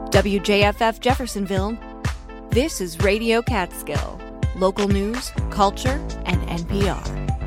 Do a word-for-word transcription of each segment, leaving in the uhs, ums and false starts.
W J F F Jeffersonville, this is Radio Catskill, local news, culture, and N P R.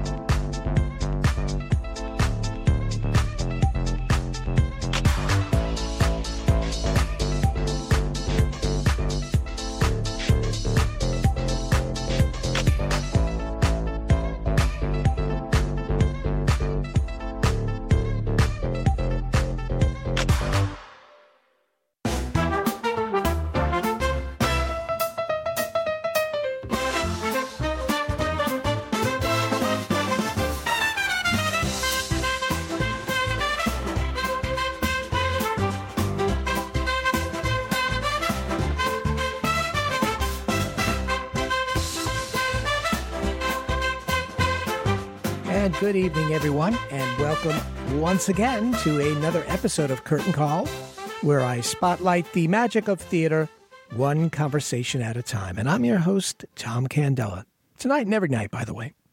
And good evening, everyone, and welcome once again to another episode of Curtain Call, where I spotlight the magic of theater one conversation at a time. And I'm your host, Tom Candela. Tonight and every night, by the way.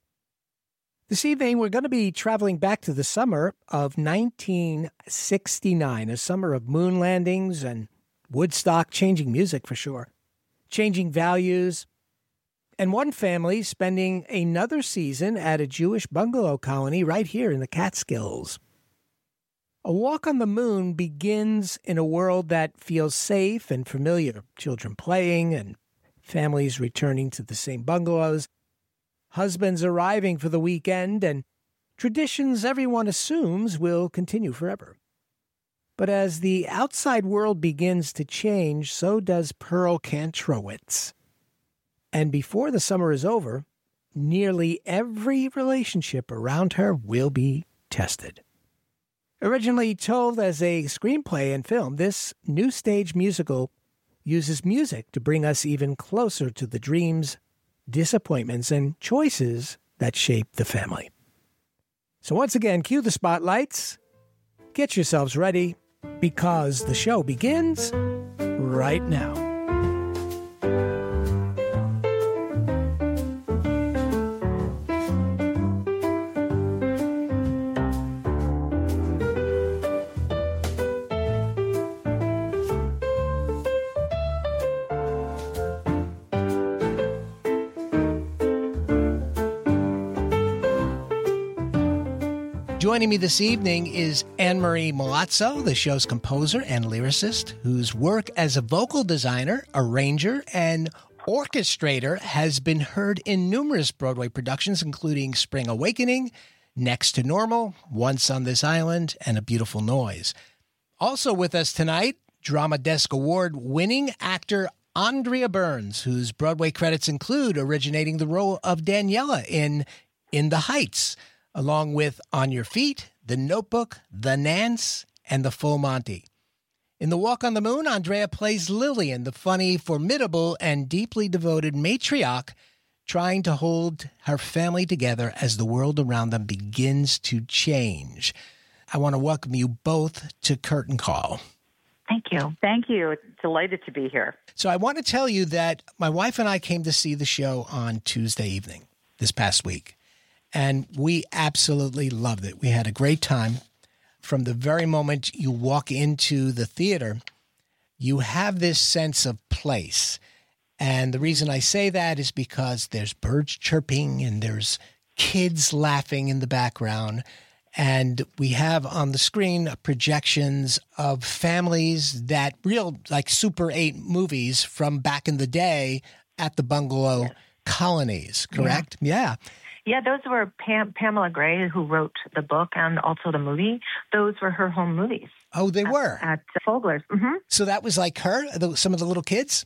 This evening, we're going to be traveling back to the summer of nineteen sixty-nine, a summer of moon landings and Woodstock, changing music for sure, changing values, and one family spending another season at a Jewish bungalow colony right here in the Catskills. A Walk on the Moon begins in a world that feels safe and familiar. Children playing and families returning to the same bungalows, husbands arriving for the weekend, and traditions everyone assumes will continue forever. But as the outside world begins to change, so does Pearl Kantrowitz. And before the summer is over, nearly every relationship around her will be tested. Originally told as a screenplay and film, this new stage musical uses music to bring us even closer to the dreams, disappointments, and choices that shape the family. So once again, cue the spotlights. Get yourselves ready, because the show begins right now. Joining me this evening is Anne-Marie Milazzo, the show's composer and lyricist, whose work as a vocal designer, arranger, and orchestrator has been heard in numerous Broadway productions, including Spring Awakening, Next to Normal, Once on This Island, and A Beautiful Noise. Also with us tonight, Drama Desk Award-winning actor Andrea Burns, whose Broadway credits include originating the role of Daniela in In the Heights, along with On Your Feet, The Notebook, The Nance, and The Full Monty. In The Walk on the Moon, Andrea plays Lillian, the funny, formidable, and deeply devoted matriarch trying to hold her family together as the world around them begins to change. I want to welcome you both to Curtain Call. Thank you. Thank you. Delighted to be here. So I want to tell you that my wife and I came to see the show on Tuesday evening this past week. And we absolutely loved it. We had a great time. From the very moment you walk into the theater, you have this sense of place. And the reason I say that is because there's birds chirping and there's kids laughing in the background. And we have on the screen projections of families that real like Super eight movies from back in the day at the bungalow yes. colonies, correct? Yeah. yeah. Yeah, those were Pam- Pamela Gray, who wrote the book and also the movie. Those were her home movies. Oh, they at, were? At Fogler's. Mm-hmm. So that was like her, the, some of the little kids?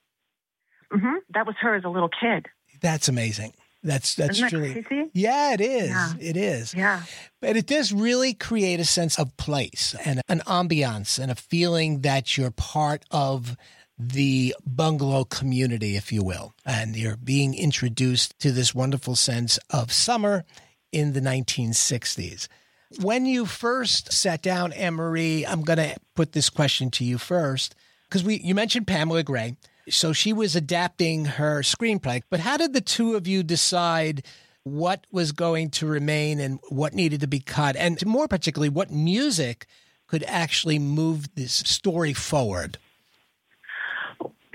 Mm-hmm. That was her as a little kid. That's amazing. That's that's Isn't truly. that crazy? Yeah, it is. Yeah. It is. Yeah. But it does really create a sense of place and an ambiance and a feeling that you're part of the bungalow community, if you will, and you're being introduced to this wonderful sense of summer in the nineteen sixties. When you first sat down, Anne-Marie, I'm going to put this question to you first, because we you mentioned Pamela Gray. So she was adapting her screenplay. But how did the two of you decide what was going to remain and what needed to be cut? And more particularly, what music could actually move this story forward?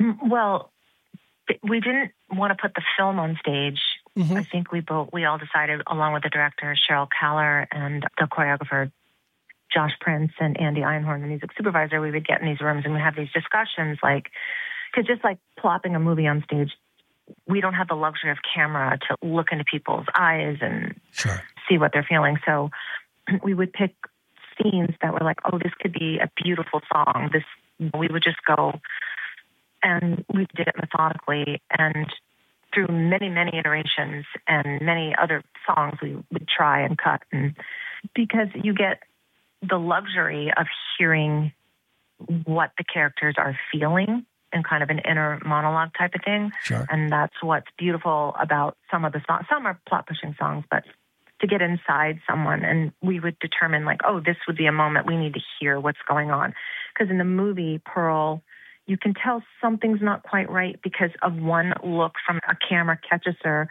Well, we didn't want to put the film on stage. Mm-hmm. I think we both we all decided, along with the director Cheryl Kaller and the choreographer Josh Prince and Andy Einhorn, the music supervisor, we would get in these rooms and we have these discussions, like, because just like plopping a movie on stage, we don't have the luxury of camera to look into people's eyes and sure. see what they're feeling. So we would pick scenes that were like, oh, this could be a beautiful song. This we would just go, and we did it methodically and through many, many iterations and many other songs we would try and cut. And because you get the luxury of hearing what the characters are feeling in kind of an inner monologue type of thing. Sure. And that's what's beautiful about some of the songs. Some are plot-pushing songs, but to get inside someone, and we would determine, like, oh, this would be a moment we need to hear what's going on. Because in the movie, Pearl, you can tell something's not quite right because of one look from a camera catches her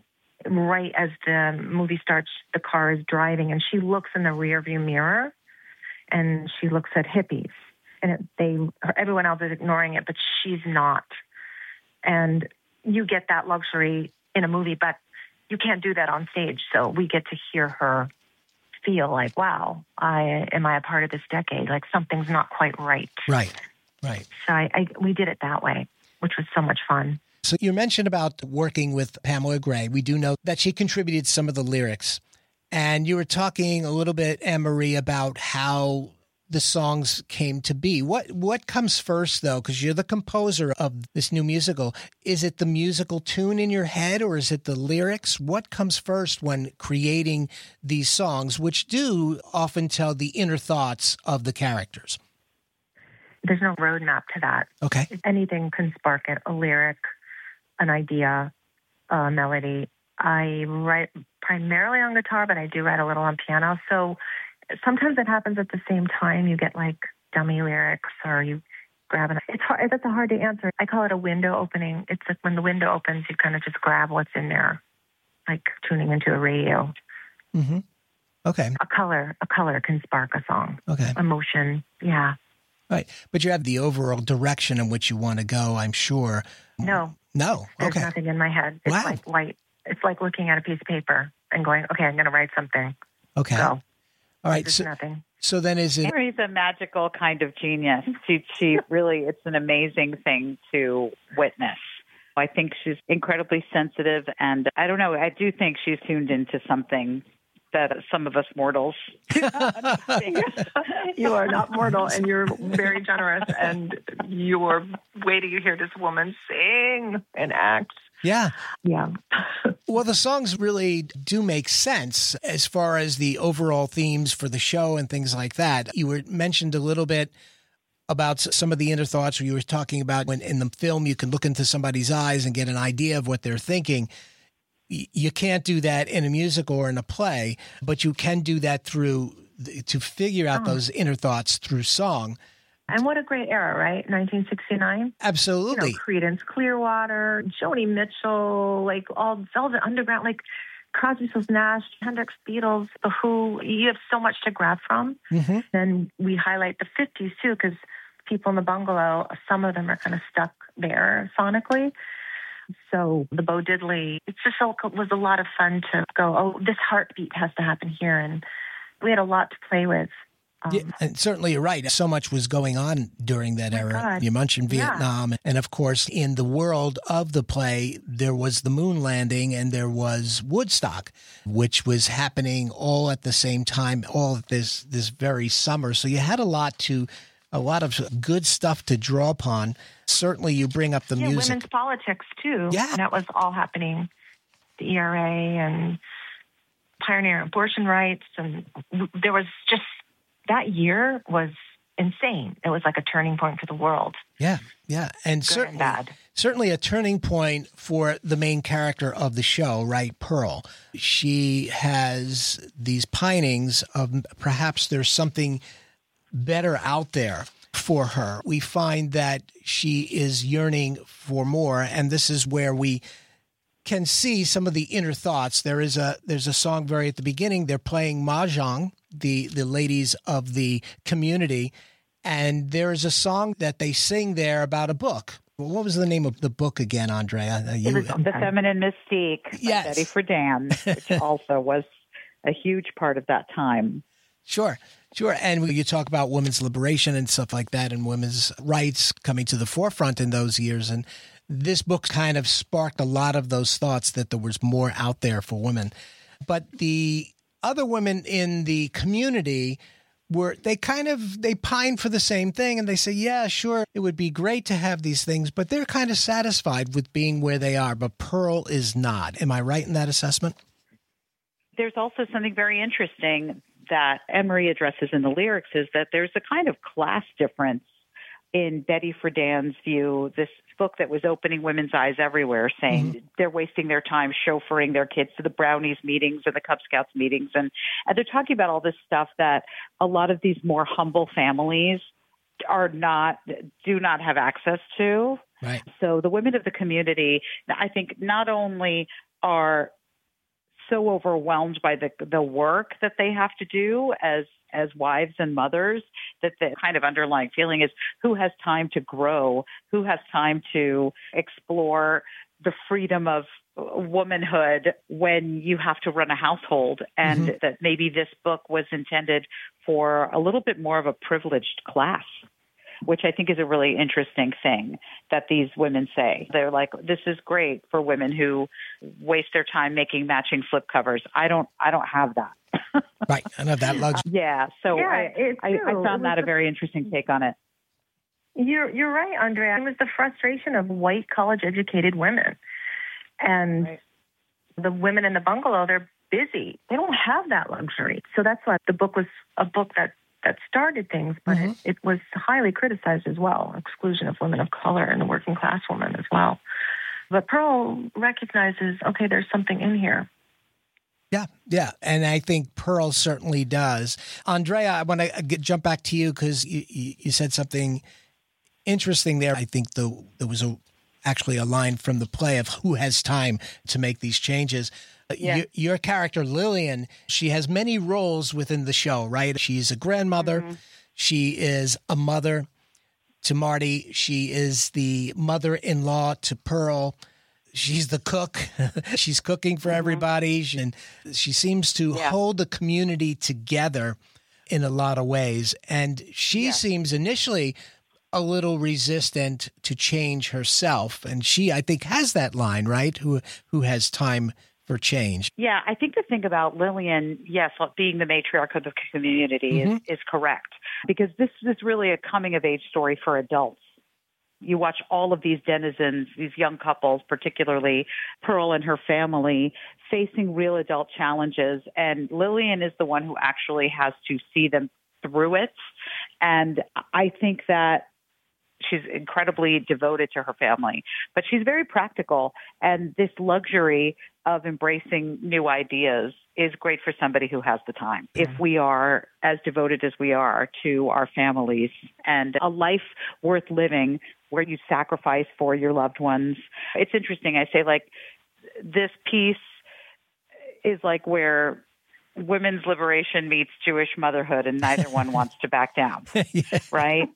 right as the movie starts, the car is driving, and she looks in the rearview mirror, and she looks at hippies. And it, they, everyone else is ignoring it, but she's not. And you get that luxury in a movie, but you can't do that on stage. So we get to hear her feel like, wow, I am I a part of this decade? Like something's not quite right. Right, right. So I, I we did it that way, which was so much fun. So you mentioned about working with Pamela Gray. We do know that she contributed some of the lyrics. And you were talking a little bit, Anne-Marie, about how the songs came to be. What what comes first, though? Because you're the composer of this new musical. Is it the musical tune in your head, or is it the lyrics? What comes first when creating these songs, which do often tell the inner thoughts of the characters? There's no roadmap to that. Okay. Anything can spark it, a lyric, an idea, a melody. I write primarily on guitar, but I do write a little on piano. So sometimes it happens at the same time. You get like dummy lyrics, or you grab it. It's hard. That's a hard to answer. I call it a window opening. It's like when the window opens, you kind of just grab what's in there, like tuning into a radio. Mm-hmm. Okay. A color, a color can spark a song. Okay. Emotion. Yeah. Right. But you have the overall direction in which you want to go, I'm sure. No. No. There's okay. nothing in my head. It's wow. like white. It's like looking at a piece of paper and going, okay, I'm going to write something. Okay. Go. All right. There's so, nothing. So then is it... Mary's a magical kind of genius. She, she really, it's an amazing thing to witness. I think she's incredibly sensitive, and I don't know, I do think she's tuned into something that some of us mortals do not understand. You are not mortal, and you're very generous, and you're waiting to hear this woman sing and act. Yeah. Yeah. Well, the songs really do make sense as far as the overall themes for the show and things like that. You were mentioned a little bit about some of the inner thoughts, where you were talking about when in the film you can look into somebody's eyes and get an idea of what they're thinking. You can't do that in a musical or in a play, but you can do that through to figure out oh. those inner thoughts through song. And what a great era, right? nineteen sixty-nine. Absolutely. You know, Creedence Clearwater, Joni Mitchell, like all Velvet Underground, like Crosby, Stills, Nash, Hendrix, Beatles, The Who. You have so much to grab from. Mm-hmm. And we highlight the fifties too, because people in the bungalow, some of them are kind of stuck there sonically. So the Bo Diddley, it just was a lot of fun to go, oh, this heartbeat has to happen here. And we had a lot to play with. Um, yeah, and certainly you're right. So much was going on during that oh era. God. You mentioned Vietnam. Yeah. And of course, in the world of the play, there was the moon landing and there was Woodstock, which was happening all at the same time, all at this, this very summer. So you had a lot to, a lot of good stuff to draw upon. Certainly you bring up the yeah, music. Women's politics too. Yeah. And that was all happening. The E R A and pioneer abortion rights. And there was just, that year was insane. It was like a turning point for the world. Yeah, yeah. And Good certainly, and bad. certainly a turning point for the main character of the show, right, Pearl. She has these pinings of perhaps there's something better out there for her. We find that she is yearning for more, and this is where we can see some of the inner thoughts. There is a there's a song very at the beginning. They're playing mahjong, the the ladies of the community, and there is a song that they sing there about a book. What was the name of the book again, Andrea? Uh, you, it was The Feminine Mystique by yes. Betty Friedan, which also was a huge part of that time. Sure, sure. And you talk about women's liberation and stuff like that and women's rights coming to the forefront in those years. And this book kind of sparked a lot of those thoughts that there was more out there for women. But the other women in the community were, they kind of, they pine for the same thing. And they say, yeah, sure, it would be great to have these things, but they're kind of satisfied with being where they are. But Pearl is not. Am I right in that assessment? There's also something very interesting that Emery addresses in the lyrics, is that there's a kind of class difference in Betty Friedan's view, this book that was opening women's eyes everywhere, saying mm-hmm. they're wasting their time chauffeuring their kids to the Brownies meetings and the Cub Scouts meetings. And, and they're talking about all this stuff that a lot of these more humble families are not, do not have access to. Right. So the women of the community, I think, not only are so overwhelmed by the the work that they have to do as as wives and mothers, that the kind of underlying feeling is, who has time to grow, who has time to explore the freedom of womanhood when you have to run a household, and mm-hmm. that maybe this book was intended for a little bit more of a privileged class, which I think is a really interesting thing that these women say. They're like, this is great for women who waste their time making matching slip covers. I don't, I don't have that. Right. I know that luxury. Uh, yeah. So yeah, I, I, I found that a very interesting take on it. You're, you're right, Andrea. It was the frustration of white college-educated women. And right. the women in the bungalow, they're busy. They don't have that luxury. So that's why the book was a book that that started things, but mm-hmm. it, it was highly criticized as well, exclusion of women of color and the working class woman as well. But Pearl recognizes, okay, there's something in here. Yeah, yeah. And I think Pearl certainly does. Andrea, I want to jump back to you because you, you, you said something interesting there. I think the, there was a, actually a line from the play of who has time to make these changes. Yeah. Your, your character, Lillian, she has many roles within the show, right? She's a grandmother. Mm-hmm. She is a mother to Marty. She is the mother-in-law to Pearl. She's the cook. She's cooking for mm-hmm. everybody. She, and she seems to yeah. hold the community together in a lot of ways. And she yeah. seems initially a little resistant to change herself. And she, I think, has that line, right? Who who has time for change. Yeah, I think the thing about Lillian, yes, being the matriarch of the community mm-hmm. is, is correct. Because this is really a coming-of-age story for adults. You watch all of these denizens, these young couples, particularly Pearl and her family, facing real adult challenges. And Lillian is the one who actually has to see them through it. And I think that she's incredibly devoted to her family, but she's very practical. And this luxury of embracing new ideas is great for somebody who has the time. Mm-hmm. If we are as devoted as we are to our families and a life worth living where you sacrifice for your loved ones. It's interesting. I say, like, this piece is like where women's liberation meets Jewish motherhood, and neither one wants to back down, yeah. right?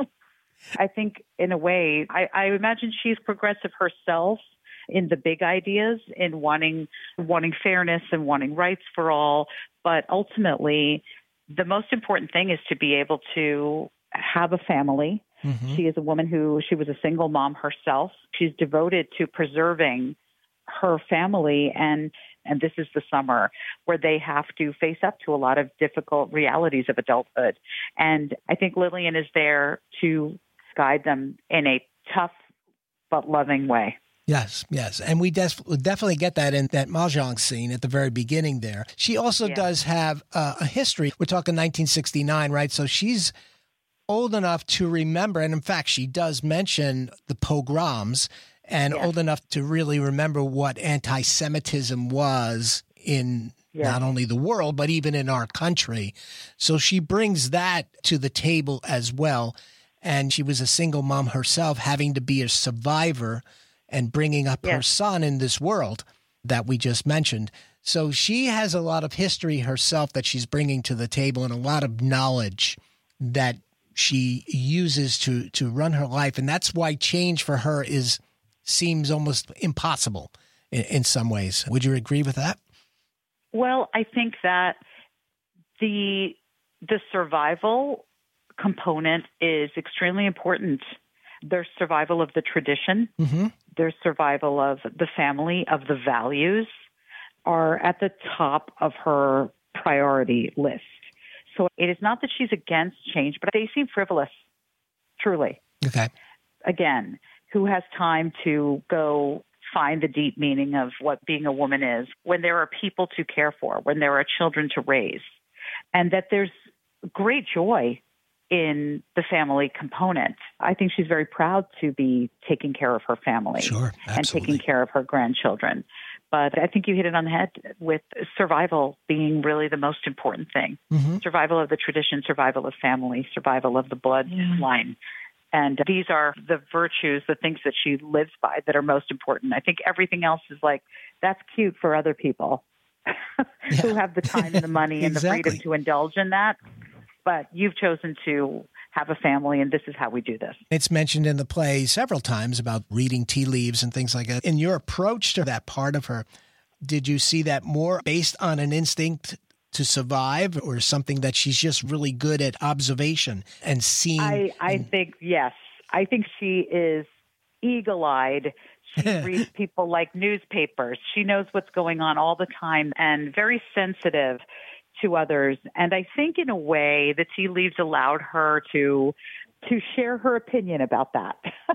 I think in a way, I, I imagine she's progressive herself in the big ideas, in wanting wanting fairness and wanting rights for all. But ultimately, the most important thing is to be able to have a family. Mm-hmm. She is a woman who, she was a single mom herself. She's devoted to preserving her family, and and this is the summer where they have to face up to a lot of difficult realities of adulthood. And I think Lillian is there to guide them in a tough but loving way. Yes, yes. And we des- definitely get that in that mahjong scene at the very beginning there. She also yeah. does have uh, a history. We're talking nineteen sixty-nine, right? So she's old enough to remember, and in fact, she does mention the pogroms, and yeah. old enough to really remember what anti-Semitism was in yeah. not only the world, but even in our country. So she brings that to the table as well. And she was a single mom herself, having to be a survivor and bringing up yeah. her son in this world that we just mentioned. So she has a lot of history herself that she's bringing to the table, and a lot of knowledge that she uses to to run her life, and that's why change for her is seems almost impossible in, in some ways. Would you agree with that? Well, I think that the the survival component is extremely important. There's survival of the tradition. Mm-hmm. There's survival of the family, of the values are at the top of her priority list. So it is not that she's against change, but they seem frivolous, truly. Okay. Again, who has time to go find the deep meaning of what being a woman is when there are people to care for, when there are children to raise, and that there's great joy in the family component. I think she's very proud to be taking care of her family sure, and taking care of her grandchildren. But I think you hit it on the head with survival being really the most important thing. Mm-hmm. Survival of the tradition, survival of family, survival of the bloodline. Yeah. And these are the virtues, the things that she lives by that are most important. I think everything else is like, that's cute for other people who have the time and the money and exactly. the freedom to indulge in that. But you've chosen to have a family, and this is how we do this. It's mentioned in the play several times about reading tea leaves and things like that. In your approach to that part of her, did you see that more based on an instinct to survive or something that she's just really good at observation and seeing? I, I and... think, yes. I think she is eagle-eyed. She reads people like newspapers. She knows what's going on all the time and very sensitive to others. And I think in a way the tea leaves allowed her to to share her opinion about that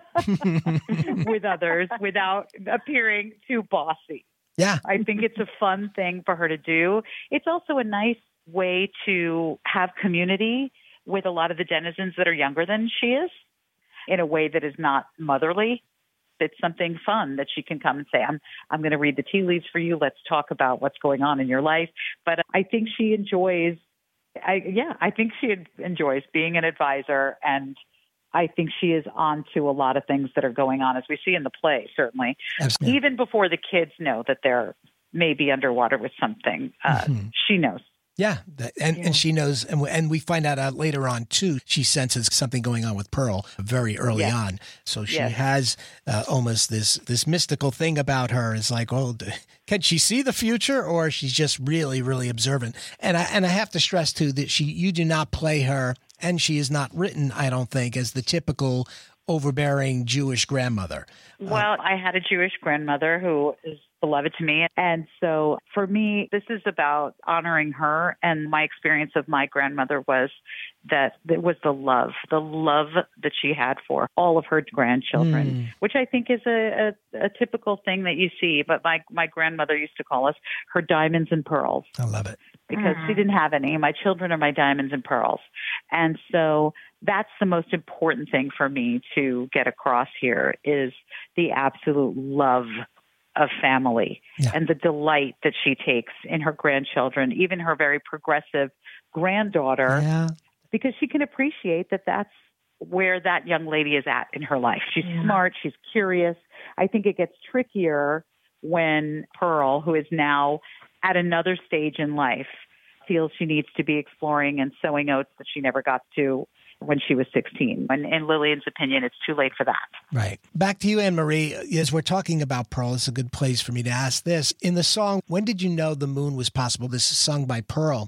with others without appearing too bossy. Yeah. I think it's a fun thing for her to do. It's also a nice way to have community with a lot of the denizens that are younger than she is in a way that is not motherly. It's something fun that she can come and say, I'm I'm going to read the tea leaves for you. Let's talk about what's going on in your life. But I think she enjoys, I, yeah, I think she enjoys being an advisor. And I think she is on to a lot of things that are going on, as we see in the play, certainly. Absolutely. Even before the kids know that they're maybe underwater with something, uh, mm-hmm. she knows. Yeah, that, and, yeah, and she knows, and, and we find out uh, later on, too, she senses something going on with Pearl very early yes. on. So she yes. has uh, almost this this mystical thing about her. It's like, oh, can she see the future, or she's just really, really observant? And I, and I have to stress, too, that she you do not play her, and she is not written, I don't think, as the typical overbearing Jewish grandmother. Well, uh, I had a Jewish grandmother who is beloved to me. And so for me, this is about honoring her. And my experience of my grandmother was that it was the love, the love that she had for all of her grandchildren, mm. which I think is a, a, a typical thing that you see. But my, my grandmother used to call us her diamonds and pearls. I love it. Because mm. she didn't have any. My children are my diamonds and pearls. And so that's the most important thing for me to get across here is the absolute love of family yeah. and the delight that she takes in her grandchildren, even her very progressive granddaughter, yeah. because she can appreciate that that's where that young lady is at in her life. She's yeah. smart. She's curious. I think it gets trickier when Pearl, who is now at another stage in life, feels she needs to be exploring and sowing oats that she never got to when she was sixteen. And in Lillian's opinion, it's too late for that. Right. Back to you, Anne Marie. As we're talking about Pearl, it's a good place for me to ask this. In the song, When Did You Know the Moon Was Possible? This is sung by Pearl,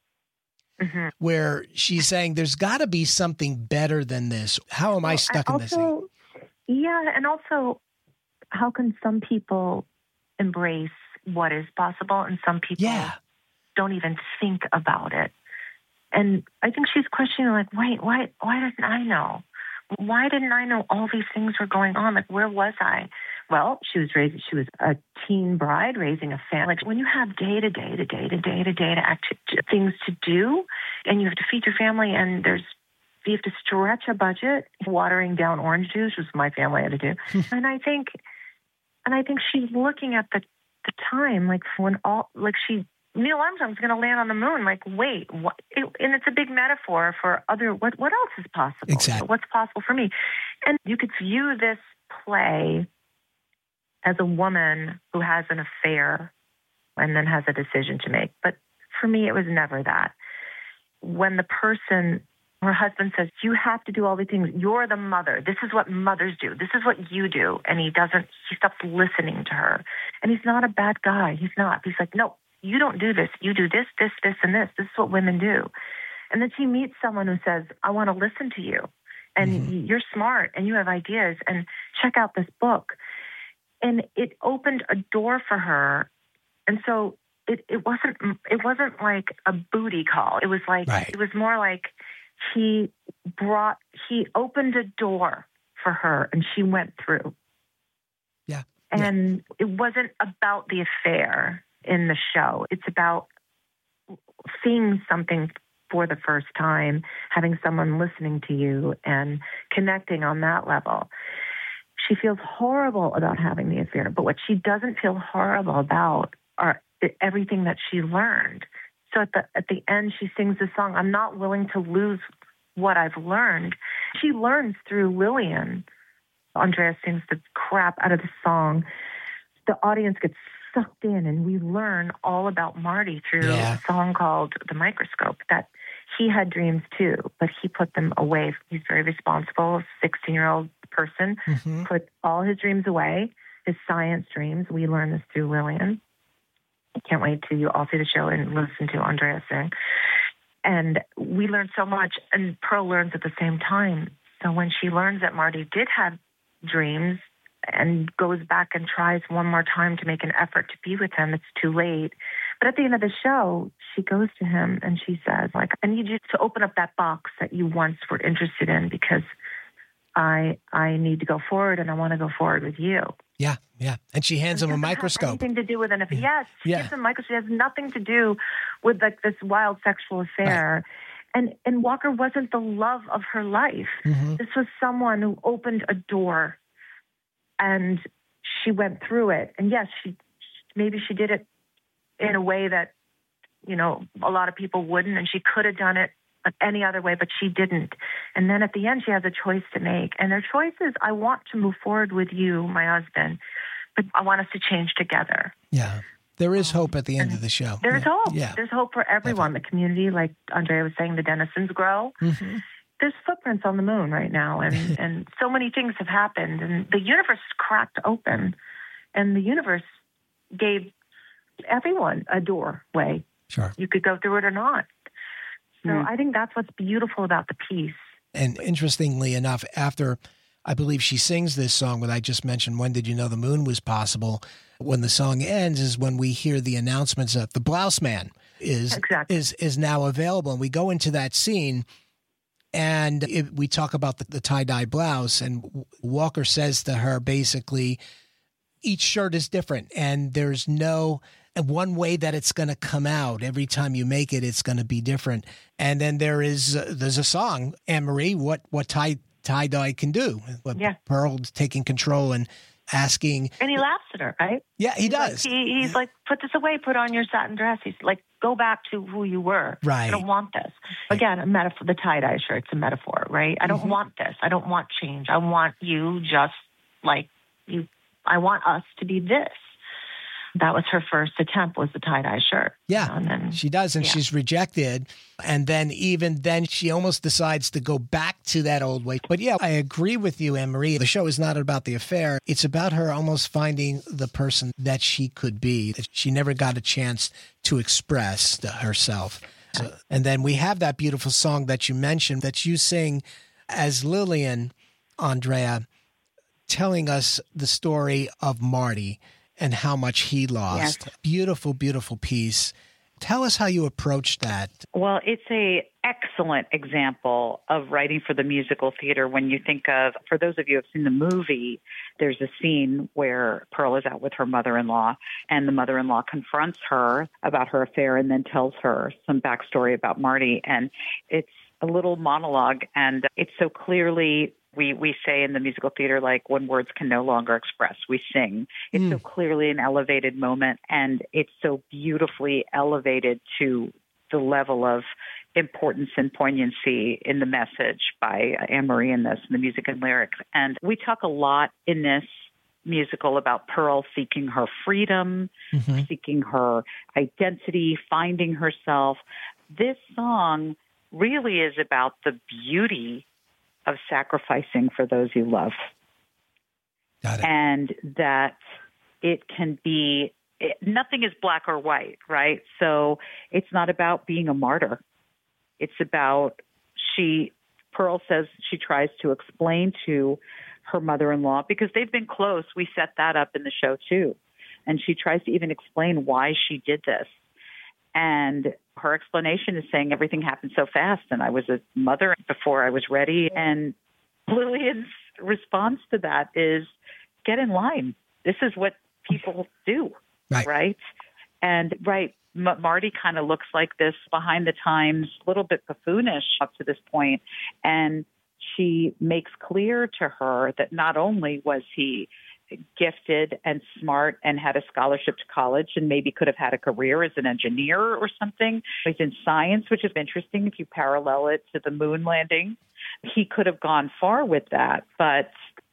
mm-hmm. where she's saying, there's got to be something better than this. How am well, I stuck I in also, this? Yeah, and also, how can some people embrace what is possible and some people yeah. don't even think about it? And I think she's questioning, like, wait, why why didn't I know? Why didn't I know all these things were going on? Like, where was I? Well, she was raised, she was a teen bride raising a family. Like, when you have day to day to day to day to day to act things to do, and you have to feed your family, and there's you have to stretch a budget, watering down orange juice, which my family had to do. and I think, and I think she's looking at the the time, like when all, like she. Neil Armstrong's going to land on the moon. Like, wait, what? It, and it's a big metaphor for other, what, what else is possible? Exactly. What's possible for me? And you could view this play as a woman who has an affair and then has a decision to make. But for me, it was never that. When the person Her husband says, you have to do all the things. You're the mother. This is what mothers do. This is what you do. And he doesn't, he stops listening to her. And he's not a bad guy. He's not. He's like, no, you don't do this. You do this, this, this, and this. This is what women do. And then she meets someone who says, I want to listen to you. And mm-hmm. you're smart and you have ideas. And check out this book. And it opened a door for her. And so it, it wasn't it wasn't like a booty call. It was like, right. It was more like, He brought, he opened a door for her and she went through. Yeah. And yeah. It wasn't about the affair in the show. It's about seeing something for the first time, having someone listening to you and connecting on that level. She feels horrible about having the affair, but what she doesn't feel horrible about are everything that she learned. So at the at the end, she sings the song, I'm not willing to lose what I've learned. She learns through Lillian. Andrea sings the crap out of the song. The audience gets sucked in, and we learn all about Marty through yeah. a song called The Microscope, that he had dreams too, but he put them away. He's very responsible, sixteen-year-old person, mm-hmm. put all his dreams away, his science dreams. We learn this through Lillian. I can't wait till you all see the show and listen to Andrea sing. And we learned so much, and Pearl learns at the same time. So when she learns that Marty did have dreams and goes back and tries one more time to make an effort to be with him, it's too late. But at the end of the show, she goes to him and she says, like, I need you to open up that box that you once were interested in, because I I need to go forward and I want to go forward with you. Yeah, yeah. And she hands him a microscope. Anything to do with an affair. Yeah. Yes, she yeah. gives him a microscope. It has nothing to do with like this wild sexual affair. Right. And and Walker wasn't the love of her life. Mm-hmm. This was someone who opened a door, and she went through it. And yes, she maybe she did it in a way that, you know, a lot of people wouldn't, and she could have done it any other way, but she didn't. And then at the end, she has a choice to make. And her choice is, I want to move forward with you, my husband, but I want us to change together. Yeah. There is hope at the end and of the show. There's yeah. hope. Yeah. There's hope for everyone. Definitely. The community, like Andrea was saying, the Denizens grow. Mm-hmm. There's footprints on the moon right now. And, and so many things have happened. And the universe cracked open. And the universe gave everyone a doorway. Sure. You could go through it or not. So Mm. I think that's what's beautiful about the piece. And interestingly enough, after I believe she sings this song, what I just mentioned, When Did You Know the Moon Was Possible? When the song ends is when we hear the announcements that the Blouse Man is exactly. is is now available. And we go into that scene and it, we talk about the, the tie-dye blouse, and Walker says to her basically, each shirt is different and there's no and one way that it's going to come out. Every time you make it, it's going to be different. And then there is uh, there's a song, Anne-Marie, what what tie tie dye can do. What yeah. Pearl taking control and asking, and he laughs at her, right? Yeah, he he's does. Like, he, he's like, put this away, put on your satin dress. He's like, go back to who you were. Right. I don't want this. Again, a metaphor. The tie dye shirt's a metaphor, right? I don't mm-hmm. want this. I don't want change. I want you just like you. I want us to be this. That was her first attempt, was the tie-dye shirt. Yeah, and then, she does, and yeah. she's rejected. And then even then, she almost decides to go back to that old way. But yeah, I agree with you, Anne-Marie. The show is not about the affair. It's about her almost finding the person that she could be, that she never got a chance to express to herself. So, and then we have that beautiful song that you mentioned that you sing as Lillian, Andrea, telling us the story of Marty and how much he lost. Yes. Beautiful, beautiful piece. Tell us how you approached that. Well, it's a excellent example of writing for the musical theater. When you think of, for those of you who have seen the movie, there's a scene where Pearl is out with her mother-in-law, and the mother-in-law confronts her about her affair and then tells her some backstory about Marty. And it's a little monologue, and it's so clearly, we, we say in the musical theater, like, when words can no longer express, we sing. It's mm. so clearly an elevated moment, and it's so beautifully elevated to the level of importance and poignancy in the message by Anne-Marie in this, in the music and lyrics. And we talk a lot in this musical about Pearl seeking her freedom, mm-hmm. seeking her identity, finding herself. This song really is about the beauty of sacrificing for those you love. Got it. And that it can be, it, nothing is black or white, right? So it's not about being a martyr. It's about, she, Pearl says she tries to explain to her mother-in-law, because they've been close. We set that up in the show too. And she tries to even explain why she did this. And her explanation is saying everything happened so fast, and I was a mother before I was ready. And Lillian's response to that is, get in line. This is what people do, right? right? And, right, M- Marty kind of looks like this behind the times, a little bit buffoonish up to this point. And she makes clear to her that not only was he gifted and smart and had a scholarship to college and maybe could have had a career as an engineer or something. He's in science, which is interesting if you parallel it to the moon landing. He could have gone far with that. But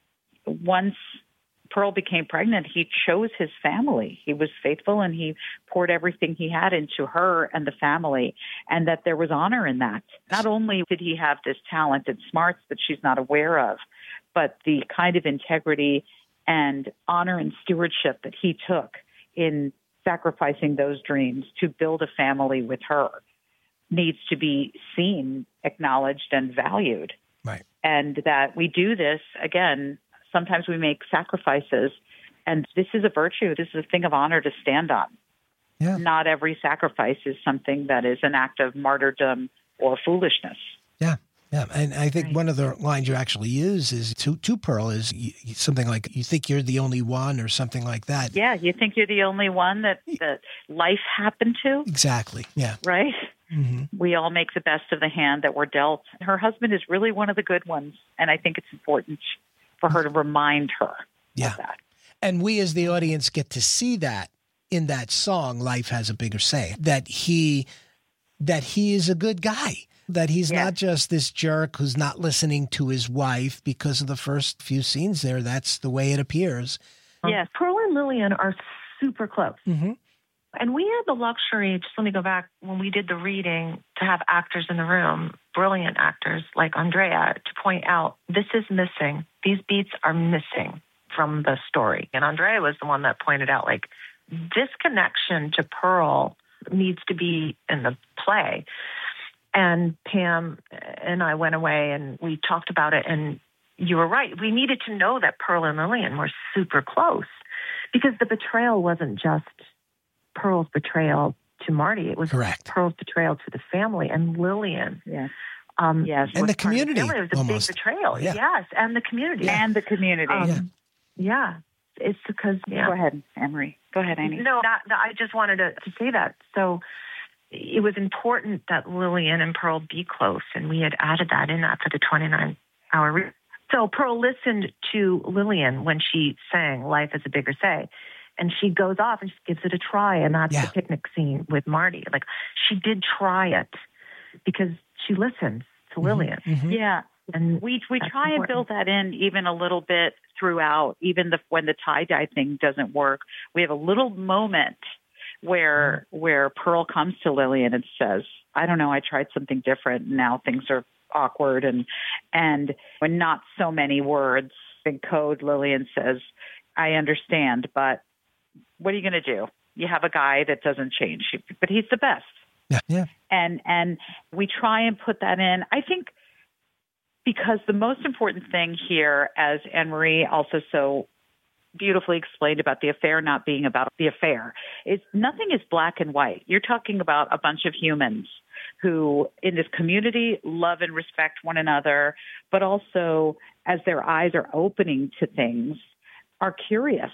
once Pearl became pregnant, he chose his family. He was faithful and he poured everything he had into her and the family, and that there was honor in that. Not only did he have this talent and smarts that she's not aware of, but the kind of integrity and honor and stewardship that he took in sacrificing those dreams to build a family with her needs to be seen, acknowledged, and valued. Right. And that we do this, again, sometimes we make sacrifices, and this is a virtue. This is a thing of honor to stand on. Yeah. Not every sacrifice is something that is an act of martyrdom or foolishness. Yeah. Yeah, and I think Right. one of the lines you actually use is to, to Pearl is y- something like, you think you're the only one, or something like that. Yeah, you think you're the only one that, that life happened to? Exactly, yeah. Right? Mm-hmm. We all make the best of the hand that we're dealt. Her husband is really one of the good ones, and I think it's important for her to remind her Yeah. of that. And we as the audience get to see that in that song, Life Has a Bigger Say, that he, that he is a good guy. That he's Yeah. not just this jerk who's not listening to his wife, because of the first few scenes there. That's the way it appears. Yes. Pearl and Lillian are super close. Mm-hmm. And we had the luxury, just let me go back, when we did the reading, to have actors in the room, brilliant actors like Andrea, to point out, this is missing. These beats are missing from the story. And Andrea was the one that pointed out, like, this connection to Pearl needs to be in the play. And Pam and I went away and we talked about it. And you were right. We needed to know that Pearl and Lillian were super close, because the betrayal wasn't just Pearl's betrayal to Marty. It was Correct. Pearl's betrayal to the family, and Lillian. Yes. Um, Yes. And was the part of community, family. It was a almost. big betrayal. Yeah. Yes, and the community. And the community. Um, Yeah. yeah. It's because, yeah. Go ahead, Anne-Marie. Go ahead, Annie. No, not, no, I just wanted to, to say that. So it was important that Lillian and Pearl be close, and we had added that in after the twenty-nine hour read. So Pearl listened to Lillian when she sang Life Has a Bigger Say, and she goes off and she gives it a try, and that's Yeah. the picnic scene with Marty. Like, she did try it because she listens to Lillian. Mm-hmm. Yeah. And We we that's try and important. build that in even a little bit throughout, even the, when the tie-dye thing doesn't work. We have a little moment where where Pearl comes to Lillian and says, I don't know, I tried something different. Now things are awkward. And, and when not so many words in code, Lillian says, I understand, but what are you going to do? You have a guy that doesn't change, but he's the best. Yeah. Yeah. And and we try and put that in. I think because the most important thing here, as Anne-Marie also so beautifully explained about the affair not being about the affair, is nothing is black and white. You're talking about a bunch of humans who in this community love and respect one another, but also as their eyes are opening to things, are curious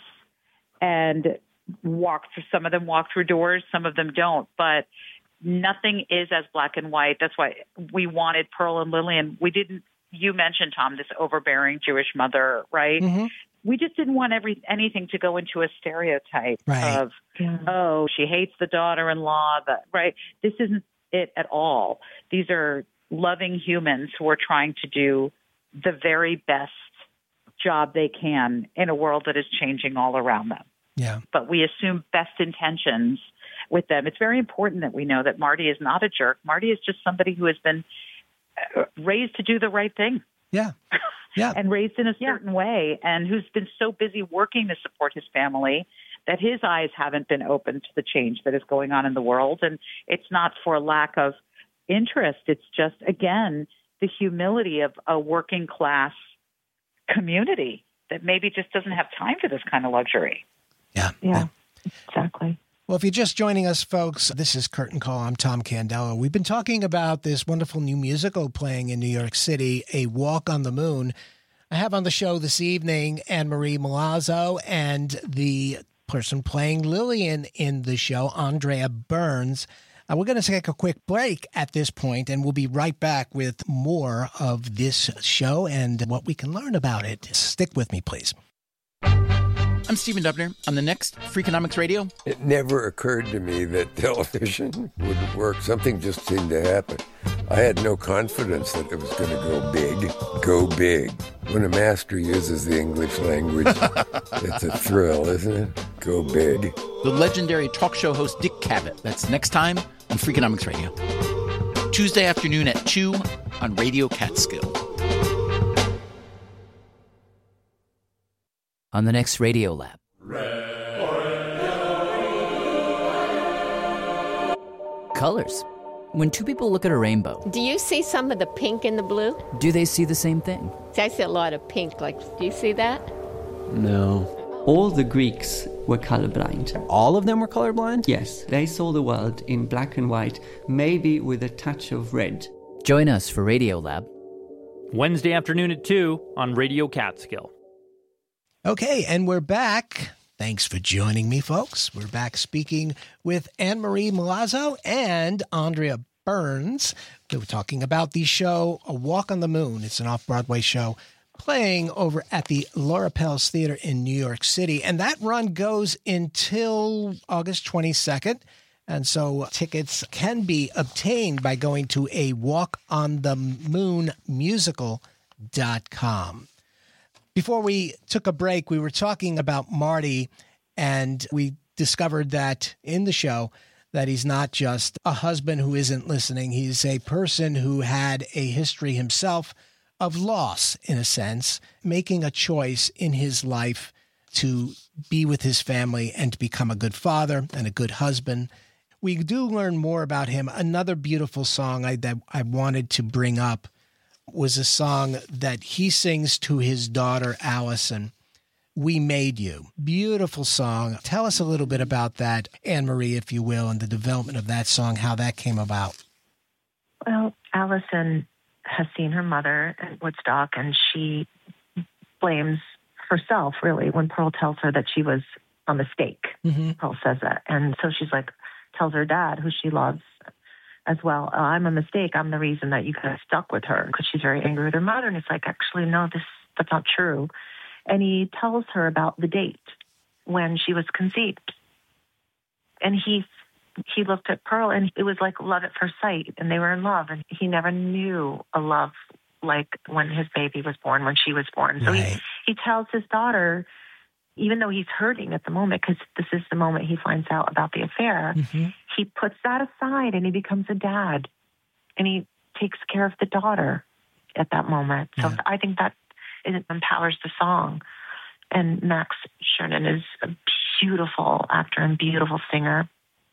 and walk through, some of them walk through doors, some of them don't, but nothing is as black and white. That's why we wanted Pearl and Lillian. We didn't, you mentioned, Tom, this overbearing Jewish mother, right? Mm-hmm. We just didn't want every anything to go into a stereotype Right. of, Yeah. oh, she hates the daughter-in-law, but, right? This isn't it at all. These are loving humans who are trying to do the very best job they can in a world that is changing all around them. Yeah. But we assume best intentions with them. It's very important that we know that Marty is not a jerk. Marty is just somebody who has been raised to do the right thing. Yeah. Yeah. And raised in a certain yeah. way, and who's been so busy working to support his family that his eyes haven't been open to the change that is going on in the world. And it's not for lack of interest. It's just, again, the humility of a working class community that maybe just doesn't have time for this kind of luxury. Yeah. Yeah, exactly. Well, if you're just joining us, folks, this is Curtain Call. I'm Tom Candelo. We've been talking about this wonderful new musical playing in New York City, A Walk on the Moon. I have on the show this evening Anne-Marie Milazzo and the person playing Lillian in the show, Andrea Burns. Uh, we're going to take a quick break at this point, and we'll be right back with more of this show and what we can learn about it. Stick with me, please. I'm Stephen Dubner. On the next Freakonomics Radio. It never occurred to me that television would work. Something just seemed to happen. I had no confidence that it was going to go big. Go big. When a master uses the English language, it's a thrill, isn't it? Go big. The legendary talk show host Dick Cavett. That's next time on Freakonomics Radio. Tuesday afternoon at two on Radio Catskill. On the next Radio Lab. Colors. When two people look at a rainbow, do you see some of the pink in the blue? do they see the same thing? See, I see a lot of pink. Like, do you see that? No. All the Greeks were colorblind. All of them were colorblind? Yes, they saw the world in black and white, maybe with a touch of red. Join us for Radio Lab. Wednesday afternoon at two on Radio Catskill. Okay, and we're back. Thanks for joining me, folks. We're back speaking with Anne-Marie Milazzo and Andrea Burns. We were talking about the show A Walk on the Moon. It's an off-Broadway show playing over at the Laura Pels Theater in New York City. And that run goes until August twenty-second. And so tickets can be obtained by going to a walk on the moon musical dot com. Before we took a break, we were talking about Marty, and we discovered that in the show that he's not just a husband who isn't listening. He's a person who had a history himself of loss, in a sense, making a choice in his life to be with his family and to become a good father and a good husband. We do learn more about him. Another beautiful song I, that I wanted to bring up was a song that he sings to his daughter, Allison, We Made You. Beautiful song. Tell us a little bit about that, Anne-Marie, if you will, and the development of that song, how that came about. Well, Allison has seen her mother at Woodstock, and she blames herself, really, when Pearl tells her that she was a mistake. Mm-hmm. Pearl says that. And so she's like, tells her dad, who she loves as well, oh, I'm a mistake. I'm the reason that you got stuck with her, because she's very angry with her mother. And it's like, actually, no, this that's not true. And he tells her about the date when she was conceived. And he he looked at Pearl, and it was like love at first sight, and they were in love. And he never knew a love like when his baby was born, when she was born. So right. he, he tells his daughter, even though he's hurting at the moment, because this is the moment he finds out about the affair, mm-hmm. he puts that aside and he becomes a dad. And he takes care of the daughter at that moment. So yeah. I think that it empowers the song. And Max Scherning is a beautiful actor and beautiful singer.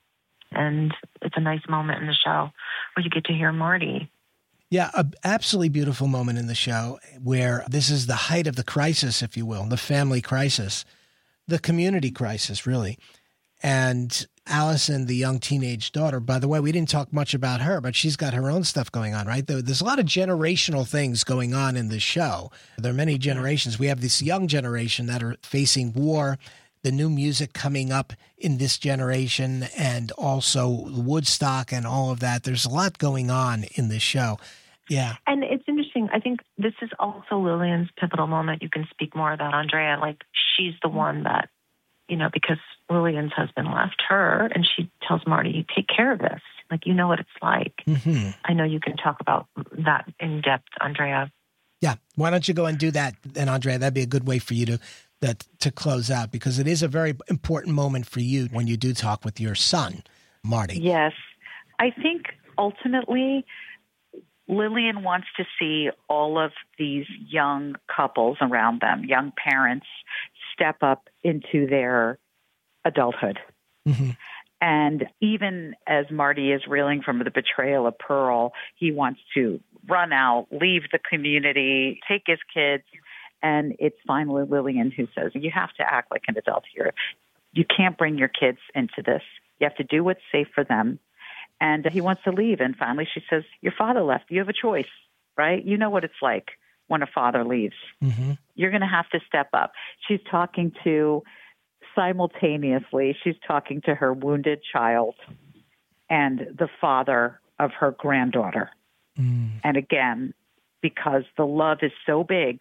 And it's a nice moment in the show where you get to hear Marty. Yeah, an absolutely beautiful moment in the show where this is the height of the crisis, if you will, the family crisis, the community crisis, really. And Allison, the young teenage daughter, by the way, we didn't talk much about her, but she's got her own stuff going on, right? There's a lot of generational things going on in this show. There are many generations. We have this young generation that are facing war, the new music coming up in this generation, and also Woodstock and all of that. There's a lot going on in this show. Yeah. And it's interesting. I think this is also Lillian's pivotal moment. You can speak more about Andrea. Like, she's the one that, you know, because Lillian's husband left her, and she tells Marty, you take care of this. Like, you know what it's like. Mm-hmm. I know you can talk about that in depth, Andrea. Yeah. Why don't you go and do that then, Andrea? That'd be a good way for you to that to close out, because it is a very important moment for you when you do talk with your son Marty. Yes. I think ultimately Lillian wants to see all of these young couples around them, young parents, step up into their adulthood. Mm-hmm. And even as Marty is reeling from the betrayal of Pearl, he wants to run out, leave the community, take his kids. And it's finally Lillian who says, you have to act like an adult here. You can't bring your kids into this. You have to do what's safe for them. And he wants to leave. And finally she says, your father left. You have a choice, right? You know what it's like when a father leaves. Mm-hmm. You're going to have to step up. She's talking to, simultaneously, she's talking to her wounded child and the father of her granddaughter. Mm. And again, because the love is so big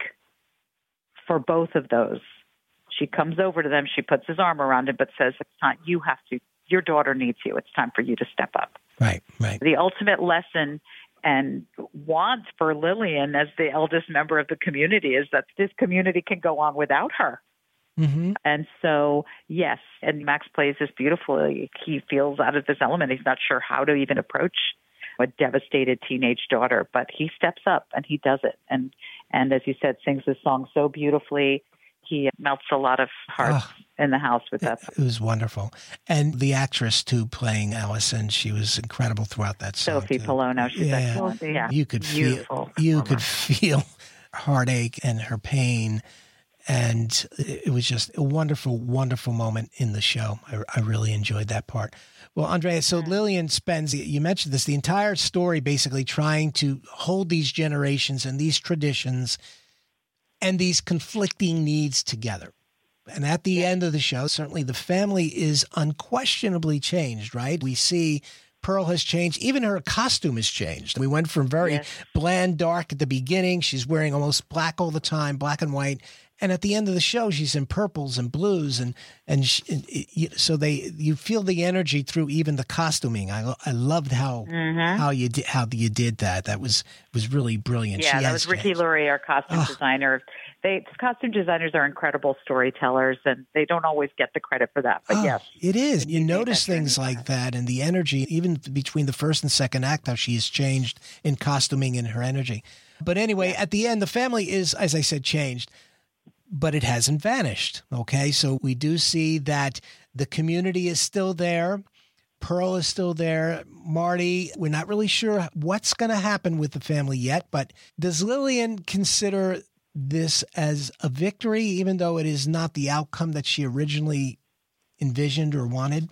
for both of those, she comes over to them, she puts his arm around him, but says, it's time, you have to, your daughter needs you. It's time for you to step up. Right, right. The ultimate lesson and want for Lillian as the eldest member of the community is that this community can go on without her. Mm-hmm. And so, yes, and Max plays this beautifully. He feels out of his element. He's not sure how to even approach a devastated teenage daughter, but he steps up and he does it. And, and as you said, sings this song so beautifully. He melts a lot of hearts oh, in the house with that. It was wonderful. And the actress, too, playing Allison, she was incredible throughout that song. Sophie too. Polono. She's yeah. excellent. Yeah. You could Beautiful feel, you could feel heartache and her pain. And it was just a wonderful, wonderful moment in the show. I, I really enjoyed that part. Well, Andrea, so Lillian spends, you mentioned this, the entire story basically trying to hold these generations and these traditions and these conflicting needs together. And at the end of the show, certainly the family is unquestionably changed, right? We see Pearl has changed. Even her costume has changed. We went from very yes. bland, dark at the beginning. She's wearing almost black all the time, black and white. And at the end of the show, she's in purples and blues, and and, she, and so they you feel the energy through even the costuming. I I loved how mm-hmm. how you did how you did that. That was was really brilliant. Yeah, she that was Ricky Lurie, our costume oh. designer. They costume designers are incredible storytellers, and they don't always get the credit for that. But oh, yes, it is. You notice things like that, and the energy, even between the first and second act, how she has changed in costuming and her energy. But anyway, yeah. at the end, the family is, as I said, changed. But it hasn't vanished, okay? So we do see that the community is still there. Pearl is still there. Marty, we're not really sure what's going to happen with the family yet, but does Lillian consider this as a victory, even though it is not the outcome that she originally envisioned or wanted?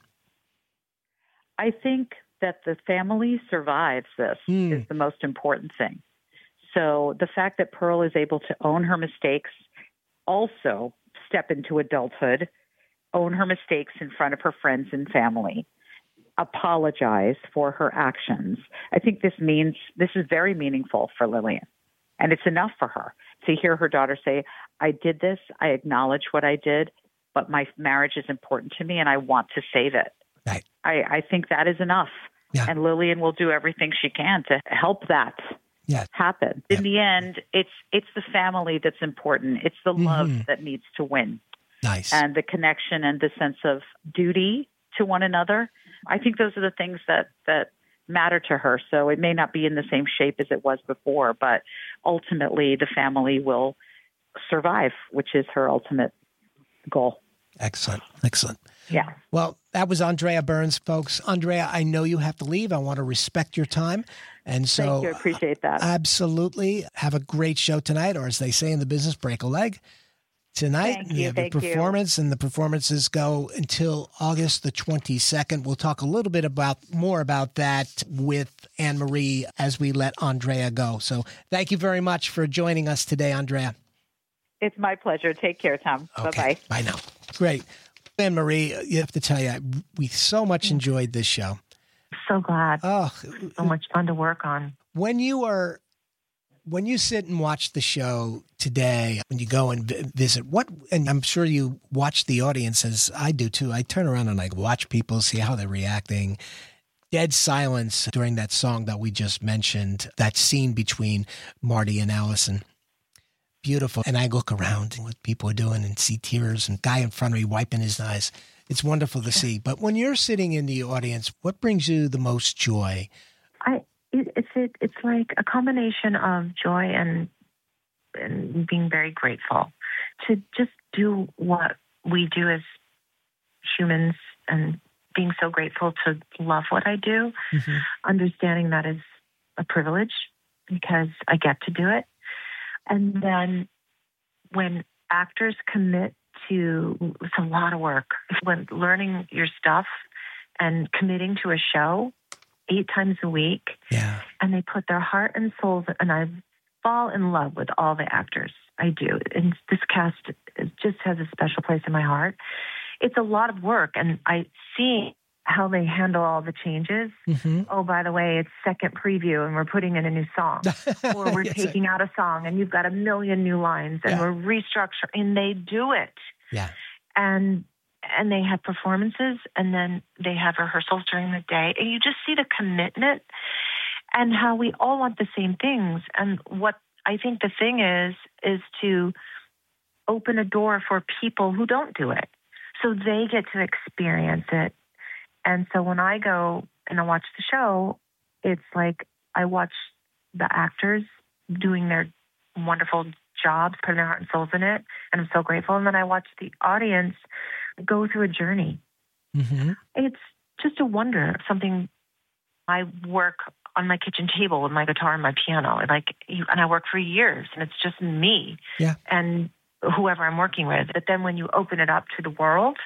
I think that the family survives this mm. is the most important thing. So the fact that Pearl is able to own her mistakes, also step into adulthood, own her mistakes in front of her friends and family, apologize for her actions. I think this means this is very meaningful for Lillian. And it's enough for her to hear her daughter say, I did this, I acknowledge what I did, but my marriage is important to me and I want to save it. Right. I, I think that is enough. Yeah. And Lillian will do everything she can to help that Yes. happen. Yep. In the end, it's it's the family that's important. It's the love mm-hmm. that needs to win. Nice. And the connection and the sense of duty to one another. I think those are the things that, that matter to her. So it may not be in the same shape as it was before, but ultimately the family will survive, which is her ultimate goal. Excellent. Excellent. Yeah. Well, that was Andrea Burns, folks. Andrea, I know you have to leave. I want to respect your time. And so Thank you. I appreciate that. Uh, absolutely. Have a great show tonight, or as they say in the business, break a leg. Tonight, Thank we you. have Thank the performance, you. and the performances go until August the twenty-second. We'll talk a little bit about more about that with Anne Marie as we let Andrea go. So thank you very much for joining us today, Andrea. It's my pleasure. Take care, Tom. Okay. Bye-bye. Bye now. Great. Anne Marie, you have to tell you, we so much enjoyed this show. So glad. Oh, so much fun to work on. When you are, when you sit and watch the show today, when you go and v- visit, what, and I'm sure you watch the audience as I do too. I turn around and I watch people, see how they're reacting. Dead silence during that song that we just mentioned, that scene between Marty and Allison. Beautiful. And I look around and what people are doing and see tears and guy in front of me wiping his eyes. it's wonderful to see. But when you're sitting in the audience, what brings you the most joy? I it, it's it, it's like a combination of joy and and being very grateful to just do what we do as humans, and being so grateful to love what I do, mm-hmm. understanding that is a privilege because I get to do it. And then when actors commit to, it's a lot of work, when learning your stuff and committing to a show eight times a week, yeah. and they put their heart and soul, and I fall in love with all the actors. I do. And this cast just has a special place in my heart. It's a lot of work, and I see how they handle all the changes. Mm-hmm. Oh, by the way, it's second preview, and we're putting in a new song. Or we're yes, taking out a song, and you've got a million new lines, and yeah. we're restructuring, and they do it. Yeah. And and they have performances, and then they have rehearsals during the day, and you just see the commitment and how we all want the same things. And what I think the thing is, is to open a door for people who don't do it, so they get to experience it. And so when I go and I watch the show, it's like I watch the actors doing their wonderful jobs, putting their heart and souls in it, and I'm so grateful. And then I watch the audience go through a journey. Mm-hmm. It's just a wonder. Something I work on my kitchen table with my guitar and my piano, and like, and I work for years, and it's just me yeah. and whoever I'm working with. But then when you open it up to the world,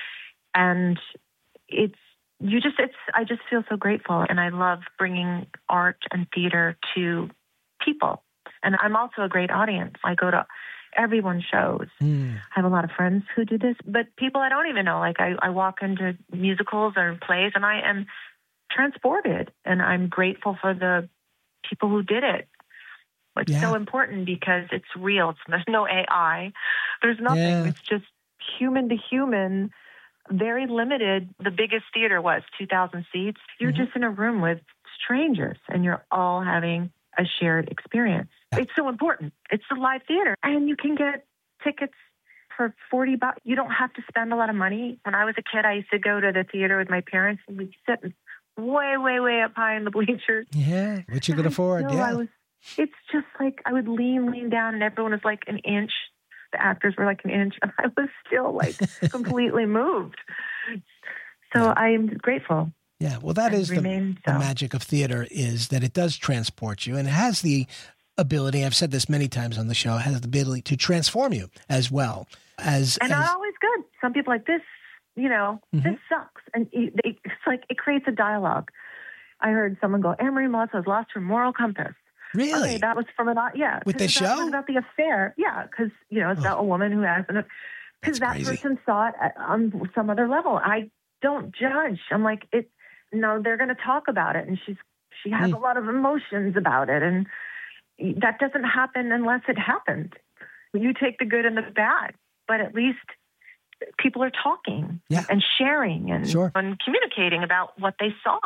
and it's you just it's I just feel so grateful, and I love bringing art and theater to people. And I'm also a great audience. I go to everyone's shows. Mm. I have a lot of friends who do this, but people I don't even know. Like I, I walk into musicals or plays, and I am transported, and I'm grateful for the people who did it. It's yeah. so important because it's real. It's, there's no A I. There's nothing. Yeah. It's just human to human, very limited. The biggest theater was two thousand seats. You're mm-hmm. just in a room with strangers, and you're all having a shared experience. Yeah. It's so important. It's a live theater, and you can get tickets for forty bucks. You don't have to spend a lot of money. When I was a kid, I used to go to the theater with my parents, and we'd sit way, way, way up high in the bleachers. Yeah, what you could afford, yeah. I was, it's just like I would lean, lean down, and everyone was like an inch. The actors were like an inch, and I was still like completely moved. So yeah. I'm grateful. Yeah, well, that is the, so. the magic of theater, is that it does transport you, and it has the ability, I've said this many times on the show, it has the ability to transform you as well. As And as, not always good. Some people are like, this, you know, mm-hmm. this sucks. And it, it's like, it creates a dialogue. I heard someone go, Anne-Marie Moss has lost her moral compass. Really? Okay, that was from an, yeah. With the show? That about the affair. Yeah, because, you know, it's oh. about a woman who has an, because that crazy. person saw it on some other level. I don't judge. I'm like, it, no, they're going to talk about it. And she's, she has mm. a lot of emotions about it. And that doesn't happen unless it happened. You take the good and the bad, but at least people are talking yeah. and sharing and, sure. and communicating about what they saw.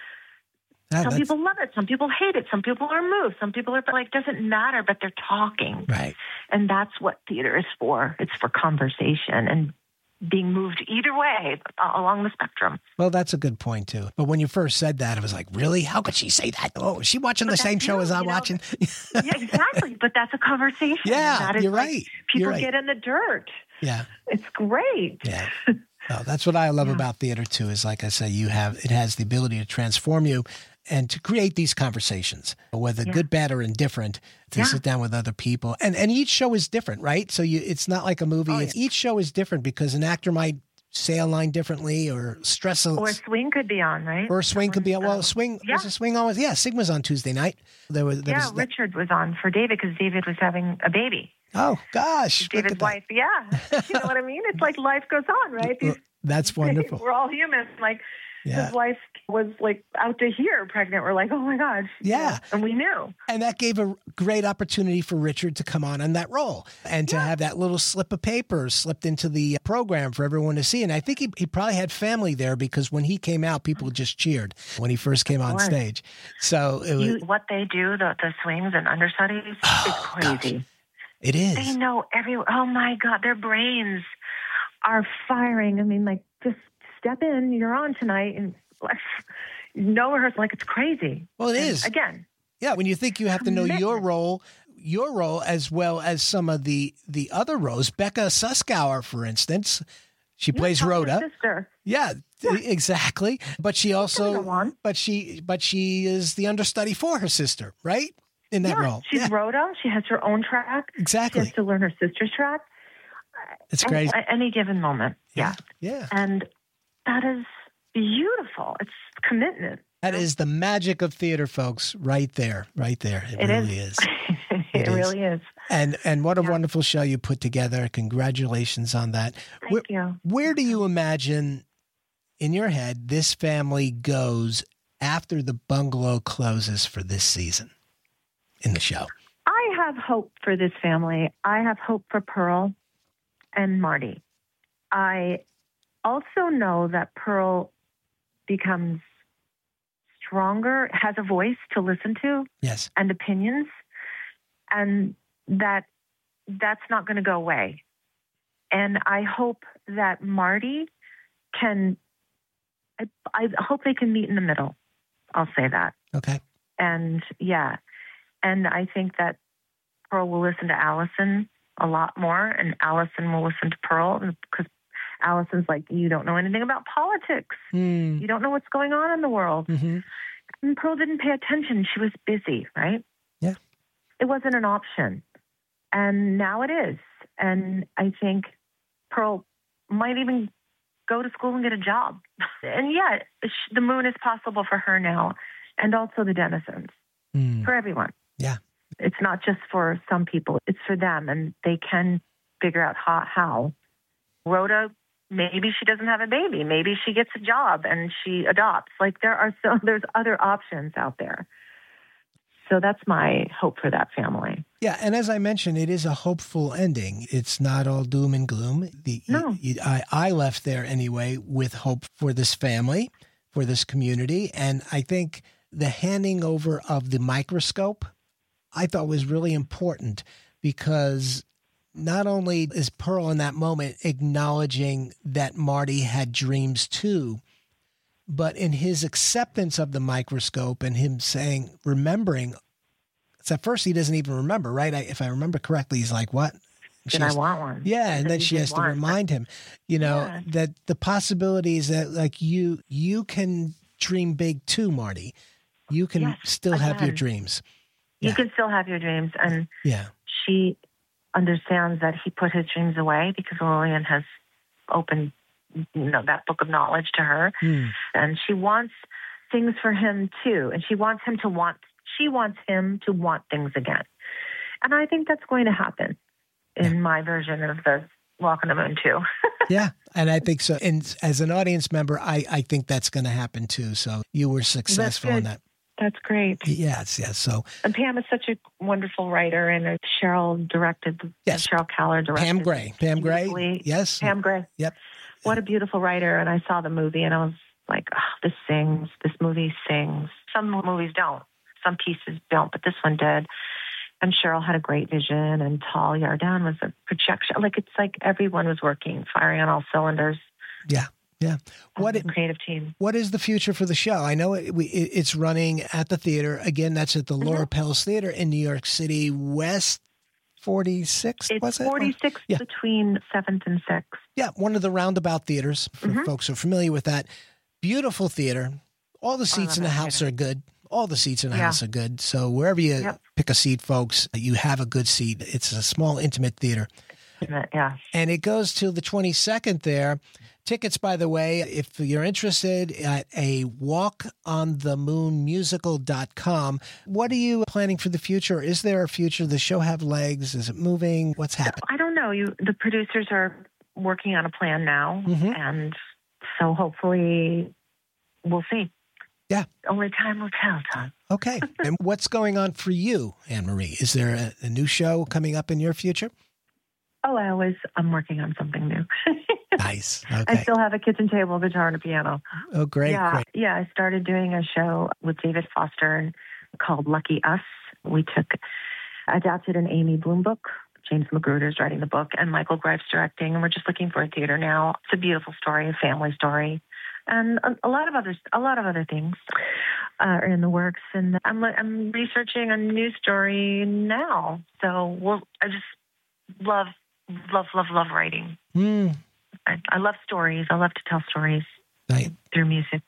Yeah, some people love it. Some people hate it. Some people are moved. Some people are like, doesn't matter, but they're talking. Right. And that's what theater is for. It's for conversation and being moved either way along the spectrum. Well, that's a good point, too. But when you first said that, I was like, really? How could she say that? Oh, is she watching but the same show as I'm you know, watching? Yeah, exactly. But that's a conversation. Yeah, that is you're like, right. People you're right. get in the dirt. Yeah. It's great. Yeah. Well, that's what I love yeah. about theater, too, is like I say, you have it has the ability to transform you and to create these conversations, whether yeah. good, bad, or indifferent, to yeah. sit down with other people. And and each show is different, right? So you, it's not like a movie. Oh, yeah. Each show is different because an actor might say a line differently or stress a... Or a swing could be on, right? Or a swing could be on. Well, swing, yeah. was a swing always... Yeah, Sigma's on Tuesday night. There was, there yeah, was, Richard was on for David because David was having a baby. Oh, gosh. David's wife, yeah. You know what I mean? It's like life goes on, right? These, That's wonderful. We're all humans. Like, yeah. his wife was like out to here pregnant. We're like, oh my God. Yeah. And we knew. And that gave a great opportunity for Richard to come on in that role and to yeah. have that little slip of paper slipped into the program for everyone to see. And I think he, he probably had family there because when he came out, people just cheered when he first came on stage. So it was, you, what they do, the, the swings and understudies, oh, is crazy. Gosh. It is. They know every, oh my God, their brains are firing. I mean, like just step in, you're on tonight, and like, no rehearsal, like it's crazy. Well, it and is. Again. Yeah, when you think you have to know your role, your role as well as some of the, the other roles. Becca Suskauer, for instance, she Yeah, plays Rhoda. Sister. Yeah, Yeah. exactly. But she also, go on. but she, but she is the understudy for her sister, right? In that yeah, role. She's yeah. Rhoda. She has her own track. Exactly. She has to learn her sister's track. It's At- crazy. At any given moment. Yeah. Yeah. And that is beautiful. It's commitment. That is the magic of theater, folks, right there, right there. It, It really is. is. it It is. really is. And and what a Yeah. wonderful show you put together. Congratulations on that. Thank where, you. Where do you imagine in your head this family goes after the bungalow closes for this season in the show? I have hope for this family. I have hope for Pearl and Marty. I also know that Pearl becomes stronger, has a voice to listen to, Yes. and opinions, and that that's not going to go away. And I hope that Marty can, I, I hope they can meet in the middle. I'll say that. Okay. And yeah, and I think that Pearl will listen to Allison a lot more, and Allison will listen to Pearl, because Allison's like, you don't know anything about politics. Mm. You don't know what's going on in the world. Mm-hmm. And Pearl didn't pay attention. She was busy, right? Yeah. It wasn't an option. And now it is. And I think Pearl might even go to school and get a job. And yeah, the moon is possible for her now, and also the Denizens, Mm. for everyone. Yeah. It's not just for some people. It's for them, and they can figure out how. how. Rhoda, maybe she doesn't have a baby. Maybe she gets a job and she adopts. Like there are so there's other options out there. So that's my hope for that family. Yeah, and as I mentioned, it is a hopeful ending. It's not all doom and gloom. The, No. you- you- I, I left there anyway with hope for this family, for this community, and I think the handing over of the microscope I thought was really important, because not only is Pearl in that moment acknowledging that Marty had dreams too, but in his acceptance of the microscope and him saying, remembering, it's at first he doesn't even remember, right? I, if I remember correctly, he's like, what? Did She I has- want one? Yeah, I and said then you she did has to want. remind him, you know, Yeah. that the possibilities that like you you can dream big too, Marty. You can Yes, still have your again. dreams. You Yeah. can still have your dreams. And Yeah. she understands that he put his dreams away because Lillian has opened, you know, that book of knowledge to her. Hmm. And she wants things for him too. And she wants him to want, she wants him to want things again. And I think that's going to happen in my version of the Walk on the Moon too. Yeah, and I think so. And as an audience member, I, I think that's going to happen too. So you were successful in good. that. That's great. Yes, yes. So And Pam is such a wonderful writer, and uh, Cheryl directed, Yes. Cheryl Keller directed. Pam Gray. Pam Gray. beautifully. Yes. Pam Gray. Yep. What a beautiful writer. And I saw the movie and I was like, oh, this sings. This movie sings. Some movies don't. Some pieces don't, but this one did. And Cheryl had a great vision, and Tal Yardan was a projection. Like, it's like everyone was working, firing on all cylinders. Yeah, yeah. What What it, a creative team. What is the future for the show? I know it, we, it, it's running at the theater. Again, that's at the Mm-hmm. Laura Pels Theater in New York City, West forty-sixth, It's was it? forty-six Yeah. between seventh and sixth. Yeah, one of the roundabout theaters, for Mm-hmm. folks who are familiar with that. Beautiful theater. All the seats in the love that house theater. are good. All the seats in the Yeah. house are good. So wherever you Yep. pick a seat, folks, you have a good seat. It's a small, intimate theater. Yeah. And it goes till the twenty-second there. Tickets, by the way, if you're interested, at a walk on the moon musical dot com. What are you planning for the future? Is there a future? Does the show have legs? Is it moving? What's happening? I don't know. You, the producers are working on a plan now, Mhm. and so hopefully we'll see. Yeah. Only time will tell, Tom. Okay. And what's going on for you, Anne-Marie? Is there a, a new show coming up in your future? Oh, I always, I'm working on something new. Nice. I Okay. still have a kitchen table, guitar, and a piano. Oh, great. yeah, Great. yeah. I started doing a show with David Foster called Lucky Us. We took, adapted an Amy Bloom book, James Magruder's writing the book, and Michael Greif's directing, and we're just looking for a theater now. It's a beautiful story, a family story, and a, a lot of other a lot of other things uh, are in the works. And I'm I'm researching a new story now, so we'll, I just love love love love writing. Mm. I, I love stories. I love to tell stories right. through music.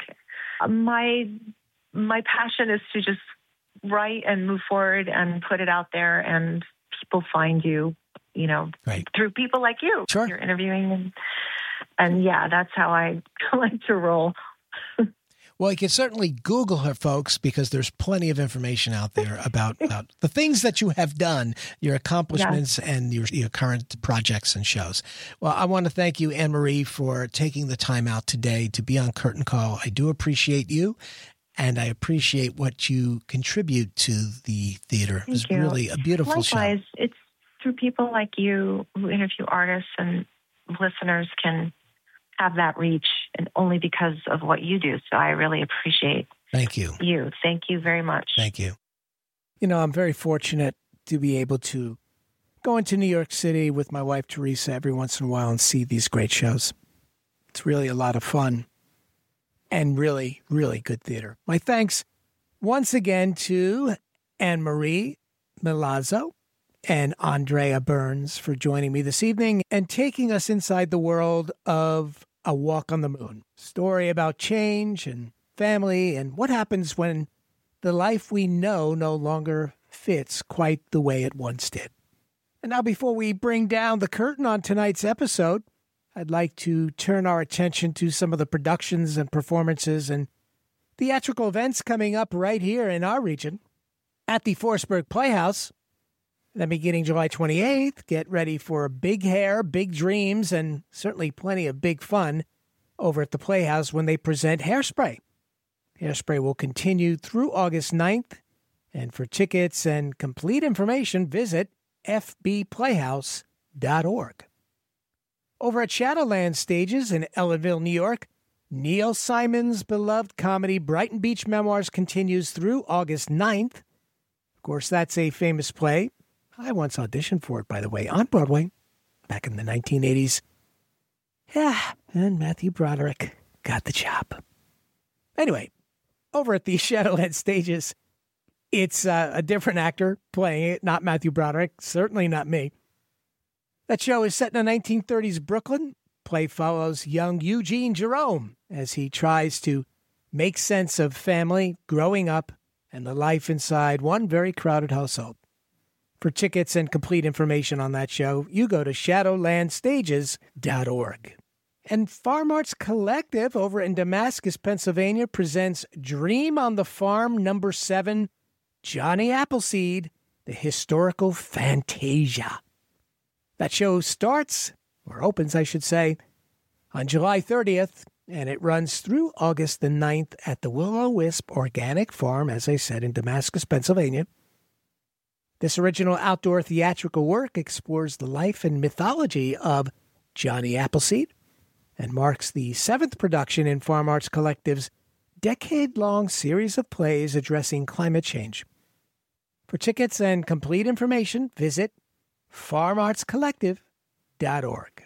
My my passion is to just write and move forward and put it out there, and people find you, you know, right. through people like you. Sure. You're interviewing, and and yeah, that's how I like to roll. Well, you can certainly Google her, folks, because there's plenty of information out there about, about the things that you have done, your accomplishments, yeah. and your, your current projects and shows. Well, I want to thank you, Anne Marie, for taking the time out today to be on Curtain Call. I do appreciate you, and I appreciate what you contribute to the theater. Thank it was you. really a beautiful Likewise, show. Likewise, it's through people like you who interview artists, and listeners can have that reach, and only because of what you do. So I really appreciate Thank you. you. Thank you very much. Thank you. You know, I'm very fortunate to be able to go into New York City with my wife, Teresa, every once in a while and see these great shows. It's really a lot of fun and really, really good theater. My thanks once again to Anne Marie Milazzo and Andrea Burns for joining me this evening and taking us inside the world of A Walk on the Moon, story about change and family and what happens when the life we know no longer fits quite the way it once did. And now, before we bring down the curtain on tonight's episode, I'd like to turn our attention to some of the productions and performances and theatrical events coming up right here in our region at the Forsberg Playhouse. Then beginning July twenty-eighth, get ready for big hair, big dreams, and certainly plenty of big fun over at the Playhouse when they present Hairspray. Hairspray will continue through August ninth, and for tickets and complete information, visit f b playhouse dot org. Over at Shadowland Stages in Ellenville, New York, Neil Simon's beloved comedy Brighton Beach Memoirs continues through August ninth. Of course, that's a famous play. I once auditioned for it, by the way, on Broadway back in the nineteen eighties. Yeah, and Matthew Broderick got the job. Anyway, over at the Shadowland Stages, it's uh, a different actor playing it, not Matthew Broderick, certainly not me. That show is set in the nineteen thirties Brooklyn. Play follows young Eugene Jerome as he tries to make sense of family, growing up, and the life inside one very crowded household. For tickets and complete information on that show, you go to shadowland stages dot org. And Farm Arts Collective over in Damascus, Pennsylvania presents Dream on the Farm number seven, Johnny Appleseed, the historical Fantasia. That show starts, or opens, I should say, on July thirtieth, and it runs through August the ninth at the Will-O-Wisp Organic Farm, as I said, in Damascus, Pennsylvania. This original outdoor theatrical work explores the life and mythology of Johnny Appleseed and marks the seventh production in Farm Arts Collective's decade-long series of plays addressing climate change. For tickets and complete information, visit farm arts collective dot org.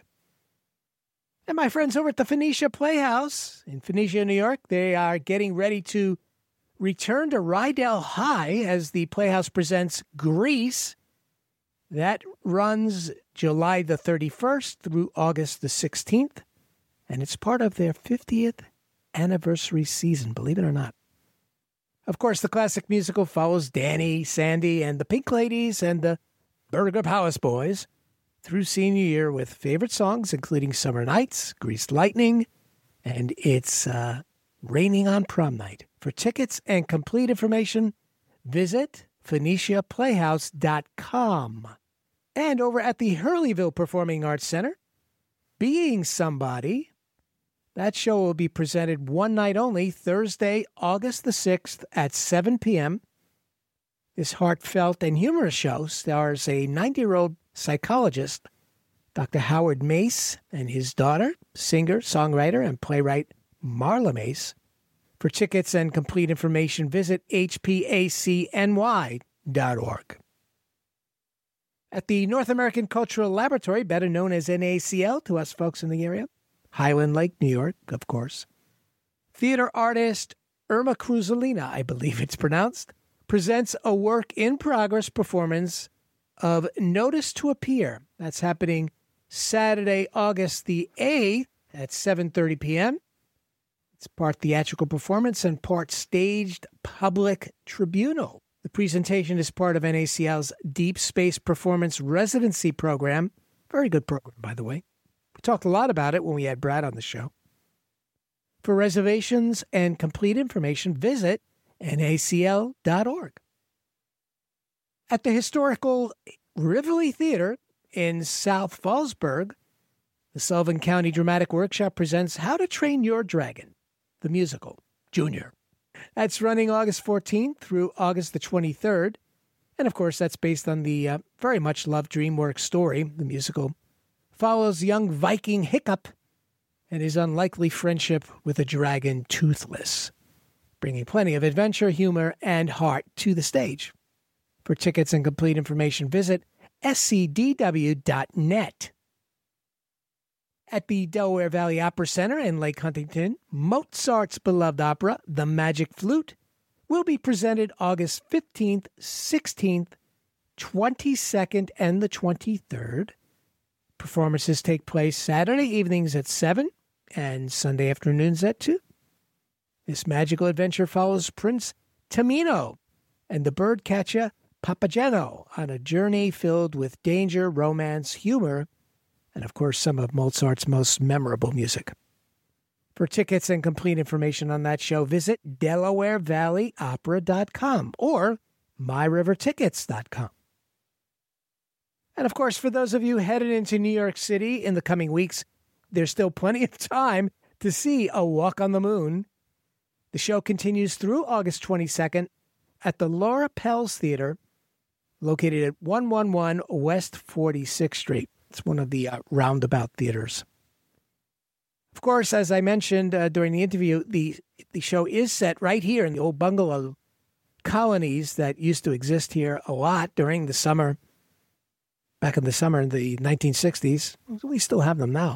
And my friends over at the Phoenicia Playhouse in Phoenicia, New York, they are getting ready to return to Rydell High as the Playhouse presents Grease. That runs July the thirty-first through August the sixteenth, and it's part of their fiftieth anniversary season, believe it or not. Of course, the classic musical follows Danny, Sandy, and the Pink Ladies and the Burger Palace Boys through senior year with favorite songs including Summer Nights, Greased Lightning, and It's uh, Raining on Prom Night. For tickets and complete information, visit phoenicia playhouse dot com. And over at the Hurleyville Performing Arts Center, Being Somebody, that show will be presented one night only, Thursday, August the sixth at seven p.m. This heartfelt and humorous show stars a ninety-year-old psychologist, Doctor Howard Mace, and his daughter, singer, songwriter, and playwright Marla Mace. For tickets and complete information, visit h p a c n y dot org. At the North American Cultural Laboratory, better known as N A C L to us folks in the area, Highland Lake, New York, of course. Theater artist Irma Cruzalina, I believe it's pronounced, presents a work-in-progress performance of Notice to Appear. That's happening Saturday, August the eighth at seven thirty p.m. It's part theatrical performance and part staged public tribunal. The presentation is part of N A C L's Deep Space Performance Residency Program. Very good program, by the way. We talked a lot about it when we had Brad on the show. For reservations and complete information, visit N A C L dot org. At the historical Rivoli Theater in South Fallsburg, the Sullivan County Dramatic Workshop presents How to Train Your Dragon, the musical, Junior. That's running August fourteenth through August the twenty-third. And, of course, that's based on the uh, very much loved DreamWorks story. The musical follows young Viking Hiccup and his unlikely friendship with a dragon Toothless, bringing plenty of adventure, humor, and heart to the stage. For tickets and complete information, visit S C D W dot net. At the Delaware Valley Opera Center in Lake Huntington, Mozart's beloved opera, The Magic Flute, will be presented August fifteenth, sixteenth, twenty-second, and the twenty-third. Performances take place Saturday evenings at seven and Sunday afternoons at two. This magical adventure follows Prince Tamino and the birdcatcher Papageno on a journey filled with danger, romance, humor, and, of course, some of Mozart's most memorable music. For tickets and complete information on that show, visit Delaware Valley Opera dot com or My River Tickets dot com. And, of course, for those of you headed into New York City in the coming weeks, there's still plenty of time to see A Walk on the Moon. The show continues through August twenty-second at the Laura Pels Theater, located at one eleven West forty-sixth Street. It's one of the uh, roundabout theaters. Of course, as I mentioned uh, during the interview, the the show is set right here in the old bungalow colonies that used to exist here a lot during the summer, back in the summer in the nineteen sixties. We still have them now.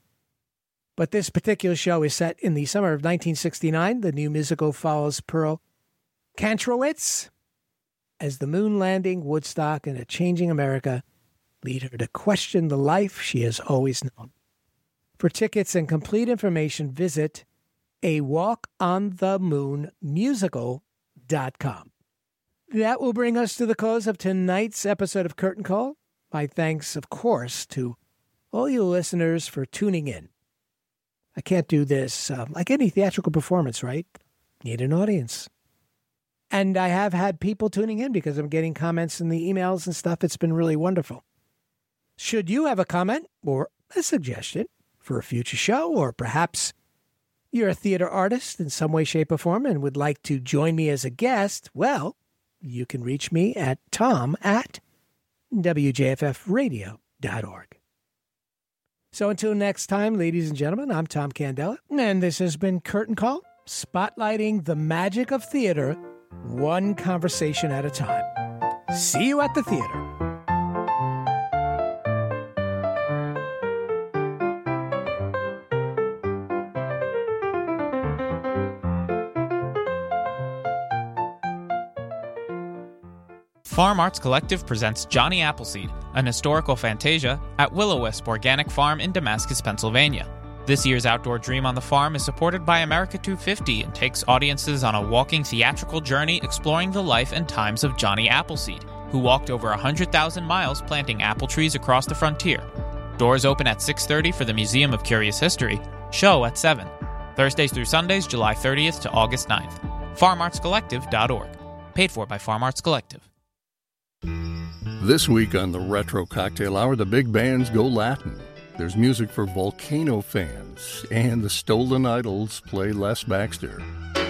But this particular show is set in the summer of nineteen sixty-nine. The new musical follows Pearl Kantrowitz as the moon landing, Woodstock, and a changing America lead her to question the life she has always known. For tickets and complete information, visit a walk on the moon musical dot com. That will bring us to the close of tonight's episode of Curtain Call. My thanks, of course, to all you listeners for tuning in. I can't do this uh, like any theatrical performance, right? Need an audience. And I have had people tuning in because I'm getting comments in the emails and stuff. It's been really wonderful. Should you have a comment or a suggestion for a future show, or perhaps you're a theater artist in some way, shape, or form and would like to join me as a guest, well, you can reach me at tom at W J F F radio dot org. So until next time, ladies and gentlemen, I'm Tom Candela, and this has been Curtain Call, spotlighting the magic of theater, one conversation at a time. See you at the theater. Farm Arts Collective presents Johnny Appleseed, an historical fantasia, at Willow-Wisp Organic Farm in Damascus, Pennsylvania. This year's Outdoor Dream on the Farm is supported by America two fifty and takes audiences on a walking theatrical journey exploring the life and times of Johnny Appleseed, who walked over one hundred thousand miles planting apple trees across the frontier. Doors open at six thirty for the Museum of Curious History, show at seven. Thursdays through Sundays, July thirtieth to August ninth. farm arts collective dot org. Paid for by Farm Arts Collective. This week on the Retro Cocktail Hour, the big bands go Latin. There's music for Volcano fans, and the Stolen Idols play Les Baxter.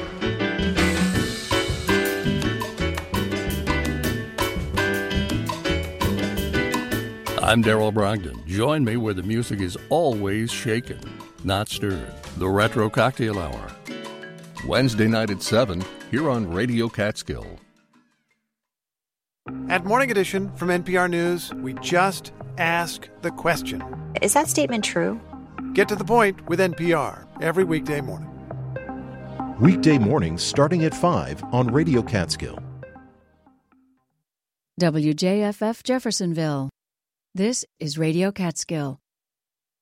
I'm Daryl Brogdon. Join me where the music is always shaken, not stirred. The Retro Cocktail Hour. Wednesday night at seven, here on Radio Catskill. At Morning Edition from N P R News, we just ask the question. Is that statement true? Get to the point with N P R every weekday morning. Weekday mornings starting at five on Radio Catskill. W J F F Jeffersonville. This is Radio Catskill.